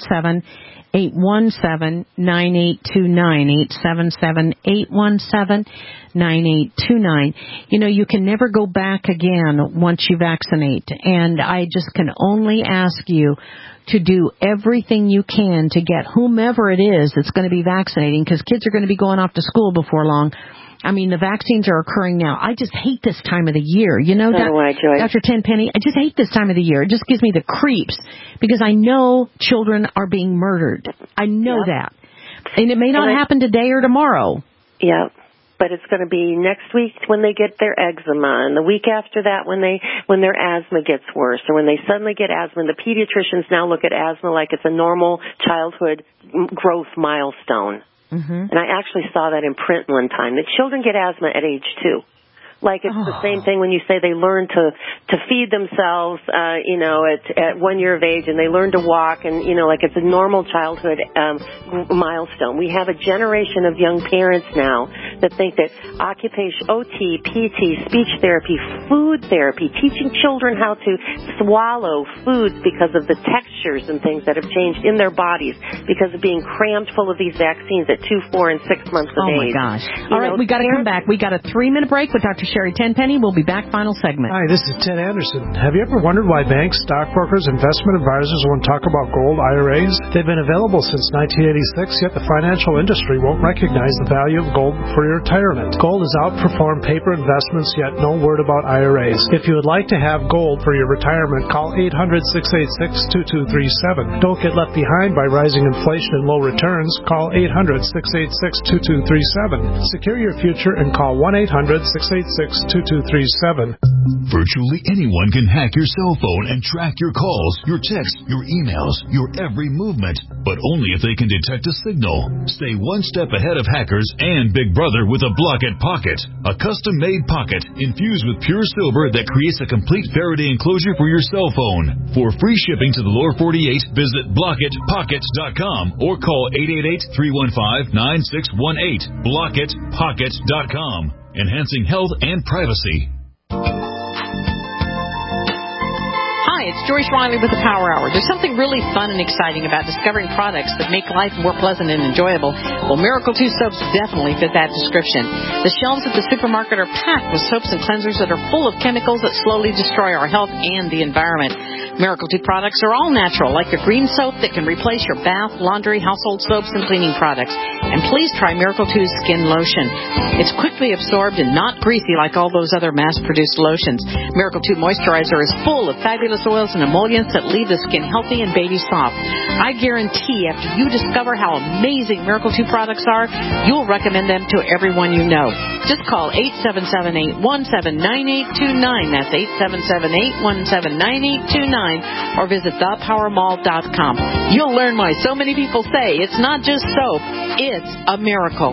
877-817-9829, 877-817-9829. You know, you can never go back again once you vaccinate, and I just can only ask you to do everything you can to get whomever it is that's going to be vaccinating, because kids are going to be going off to school before long. I mean, the vaccines are occurring now. I just hate this time of the year. You know, Dr. Tenpenny, I just hate this time of the year. It just gives me the creeps, because I know children are being murdered. I know that. And it may not happen today or tomorrow. Yeah. But it's going to be next week when they get their eczema, and the week after that when their asthma gets worse, or when they suddenly get asthma. And the pediatricians now look at asthma like it's a normal childhood growth milestone. Mm-hmm. And I actually saw that in print one time, that children get asthma at age 2. Like it's the same thing when you say they learn to feed themselves, at 1 year of age, and they learn to walk, and like it's a normal childhood milestone. We have a generation of young parents now that think that occupation, OT, PT, speech therapy, food therapy, teaching children how to swallow foods because of the textures and things that have changed in their bodies because of being crammed full of these vaccines at 2, 4, and 6 months of age. Oh my gosh! All right, we got to come back. We got a 3-minute break with Dr. Sherry Tenpenny. We'll be back. Final segment. Hi, this is Ted Anderson. Have you ever wondered why banks, stockbrokers, investment advisors won't talk about gold IRAs? They've been available since 1986, yet the financial industry won't recognize the value of gold for your retirement. Gold has outperformed paper investments, yet no word about IRAs. If you would like to have gold for your retirement, call 800-686-2237. Don't get left behind by rising inflation and low returns. Call 800-686-2237. Secure your future and call 1-800-686-2237. Virtually anyone can hack your cell phone and track your calls, your texts, your emails, your every movement, but only if they can detect a signal. Stay one step ahead of hackers and Big Brother with a Blockit Pocket, a custom-made pocket infused with pure silver that creates a complete Faraday enclosure for your cell phone. For free shipping to the lower 48, visit BlockitPockets.com or call 888-315-9618. BlockitPockets.com. Enhancing health and privacy. Hi, it's Joyce Riley with the Power Hour. There's something really fun and exciting about discovering products that make life more pleasant and enjoyable. Well, Miracle 2 soaps definitely fit that description. The shelves at the supermarket are packed with soaps and cleansers that are full of chemicals that slowly destroy our health and the environment. Miracle 2 products are all natural, like the green soap that can replace your bath, laundry, household soaps, and cleaning products. And please try Miracle 2's Skin Lotion. It's quickly absorbed and not greasy like all those other mass-produced lotions. Miracle 2 Moisturizer is full of fabulous oils and emollients that leave the skin healthy and baby soft. I guarantee after you discover how amazing Miracle 2 products are, you'll recommend them to everyone you know. Just call 877-817-9829. That's 877-817-9829. Or visit thepowermall.com. You'll learn why so many people say it's not just soap, it's a miracle.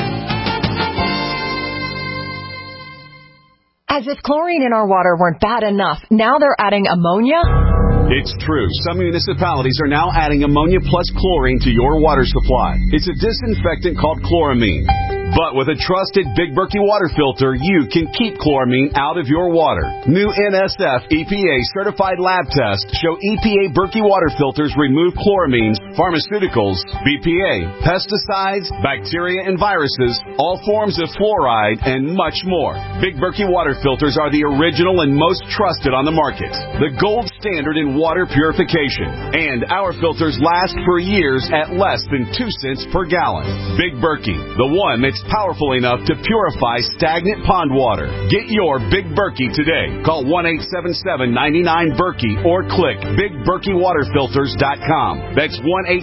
As if chlorine in our water weren't bad enough, now they're adding ammonia? It's true. Some municipalities are now adding ammonia plus chlorine to your water supply. It's a disinfectant called chloramine. But with a trusted Big Berkey water filter, you can keep chloramine out of your water. New NSF EPA certified lab tests show EPA Berkey water filters remove chloramines, pharmaceuticals, BPA, pesticides, bacteria and viruses, all forms of fluoride, and much more. Big Berkey water filters are the original and most trusted on the market. The gold standard in water purification. And our filters last for years at less than 2 cents per gallon. Big Berkey, the one that's powerful enough to purify stagnant pond water. Get your Big Berkey today. Call 1-877-99-BERKEY or click BigBerkeyWaterFilters.com. That's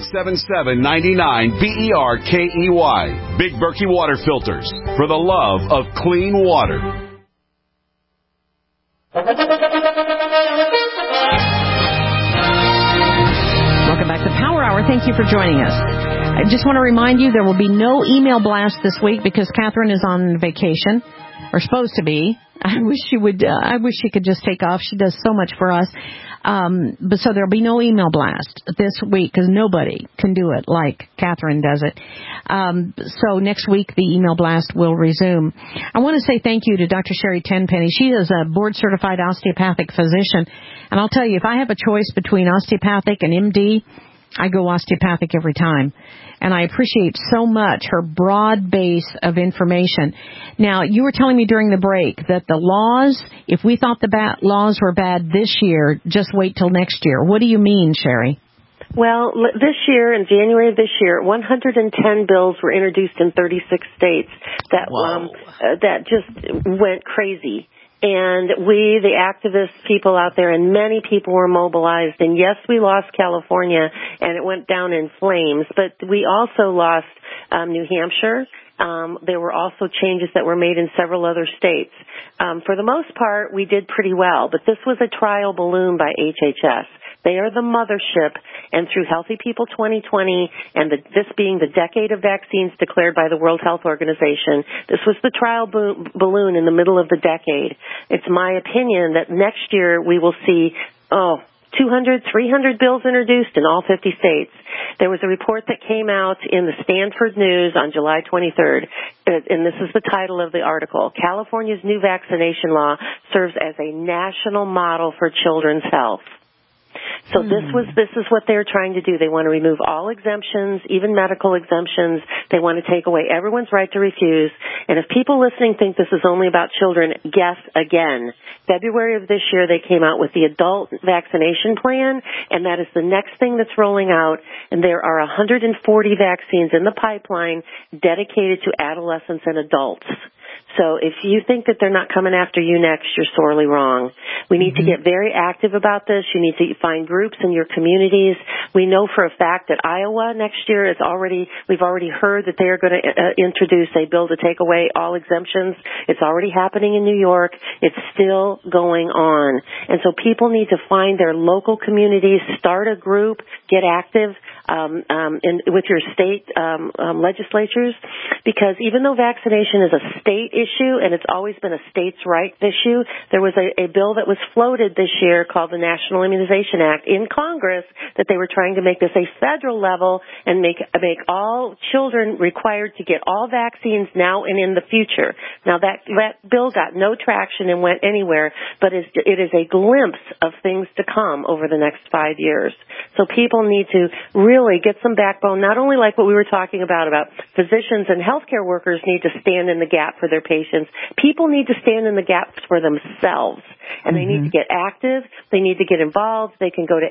1-877-99-BERKEY. Big Berkey Water Filters, for the love of clean water. Welcome back to Power Hour. Thank you for joining us. I just want to remind you there will be no email blast this week because Catherine is on vacation, or supposed to be. I wish she would. I wish she could just take off. She does so much for us. But so there'll be no email blast this week because nobody can do it like Catherine does it. So next week the email blast will resume. I want to say thank you to Dr. Sherry Tenpenny. She is a board-certified osteopathic physician. And I'll tell you, if I have a choice between osteopathic and MD, I go osteopathic every time. And I appreciate so much her broad base of information. Now, you were telling me during the break that the laws, if we thought the laws were bad this year, just wait till next year. What do you mean, Sherry? Well, this year, in January of this year, 110 bills were introduced in 36 states that just went crazy. And we, the activist people out there, and many people were mobilized. And yes, we lost California, and it went down in flames. But we also lost New Hampshire. There were also changes that were made in several other states. For the most part, we did pretty well. But this was a trial balloon by HHS. They are the mothership, and through Healthy People 2020 and this being the decade of vaccines declared by the World Health Organization, this was the trial balloon in the middle of the decade. It's my opinion that next year we will see, 200, 300 bills introduced in all 50 states. There was a report that came out in the Stanford News on July 23rd, and this is the title of the article. California's new vaccination law serves as a national model for children's health. So this is what they're trying to do. They want to remove all exemptions, even medical exemptions. They want to take away everyone's right to refuse. And if people listening think this is only about children, guess again. February of this year, they came out with the adult vaccination plan, and that is the next thing that's rolling out. And there are 140 vaccines in the pipeline dedicated to adolescents and adults. So if you think that they're not coming after you next, you're sorely wrong. We need to get very active about this. You need to find groups in your communities. We know for a fact that Iowa next year we've already heard that they are going to introduce a bill to take away all exemptions. It's already happening in New York. It's still going on. And so people need to find their local communities, start a group, get active with your state legislatures, because even though vaccination is a state issue and it's always been a states' rights issue, there was a bill that was floated this year called the National Immunization Act in Congress that they were trying to make this a federal level and make all children required to get all vaccines now and in the future. Now that bill got no traction and went anywhere, but it is a glimpse of things to come over the next 5 years. So people need to really get some backbone, not only like what we were talking about physicians and healthcare workers need to stand in the gap for their patients. People need to stand in the gap for themselves, and they need to get active. They need to get involved. They can go to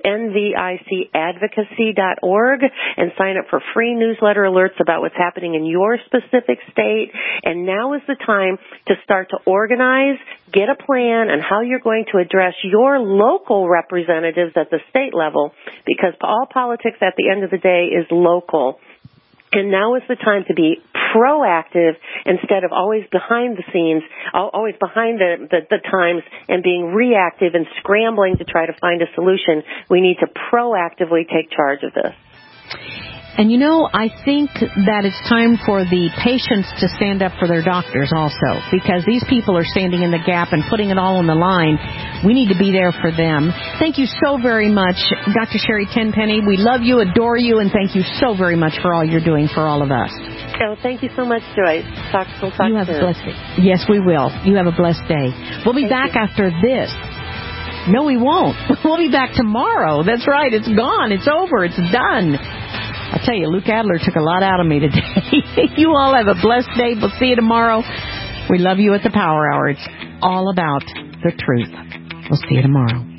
nvicadvocacy.org and sign up for free newsletter alerts about what's happening in your specific state. And now is the time to start to organize, get a plan on how you're going to address your local representatives at the state level, because all politics at the end of the day is local. And now is the time to be proactive instead of always behind the scenes, always behind the times and being reactive and scrambling to try to find a solution. We need to proactively take charge of this. And I think that it's time for the patients to stand up for their doctors also, because these people are standing in the gap and putting it all on the line. We need to be there for them. Thank you so very much, Dr. Sherry Tenpenny. We love you, adore you, and thank you so very much for all you're doing for all of us. Oh, thank you so much, Joyce. We'll talk you have soon. A blessed day. Yes, we will. You have a blessed day. We'll be back after this. No, we won't. We'll be back tomorrow. That's right. It's gone. It's over. It's done. I tell you, Luke Adler took a lot out of me today. You all have a blessed day. We'll see you tomorrow. We love you at the Power Hour. It's all about the truth. We'll see you tomorrow.